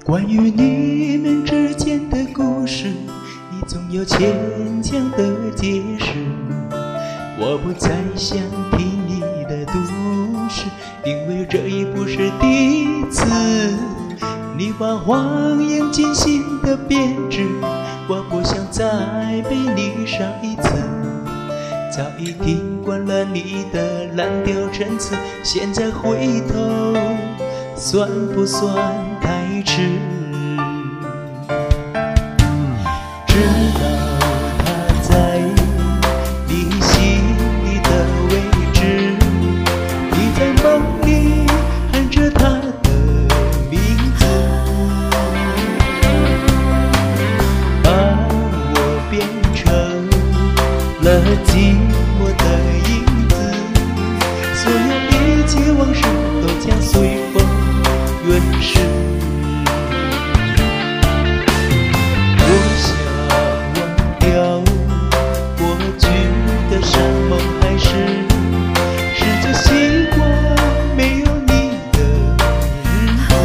关于你们之间的故事，你总有牵强的解释。我不再想听你的都市，因为这已不是第一次。你把谎言精心的编织，我不想再被你伤一次。早已听惯了你的蓝调陈词，现在回头算不算太迟？知道他在你心里的位置，你在梦里喊着他的名字，把我变成了寂寞的影子，所有一切往事都将随风远逝。我想忘掉过去的山盟海誓，试着习惯没有你的日子，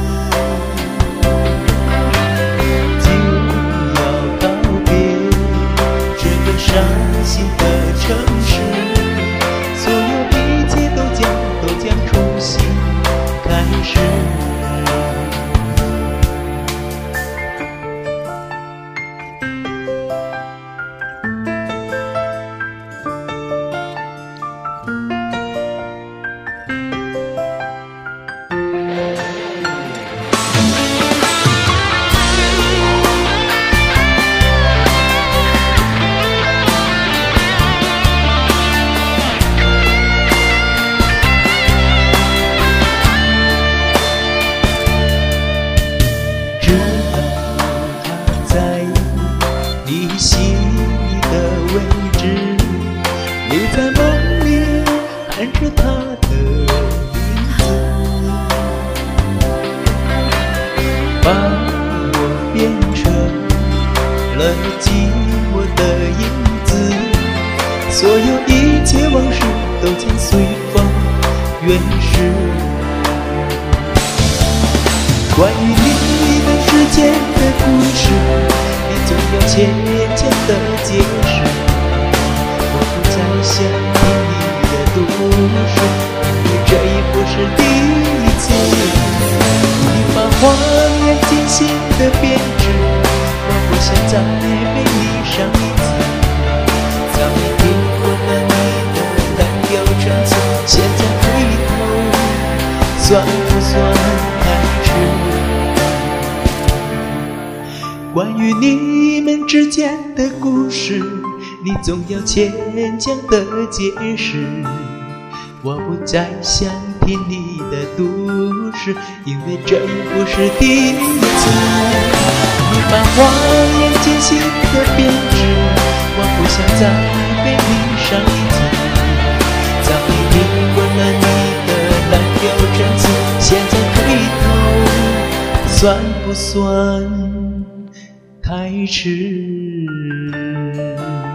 就要告别这个伤心的城市，所有一切都将重新开始。你心里的位置，你在梦里喊着他的名字，把我变成了寂寞的影子，所有一切往事都将随风远逝。关于你们之间的故事，总要牵强的解释。我不再想听你的都市，因为这已不是第一次。你把谎言精心的编织，我不想再被你伤一次。早已听过了你的蓝调陈词，现在回头算不算太迟？关于你们之间的故事，你总要牵强的解释。我不再想听你的都市，因为这已不是第一次。你把谎言精心的编织，我不想再被你伤一次。早已听过了你的蓝调陈词，现在回头算不算太迟？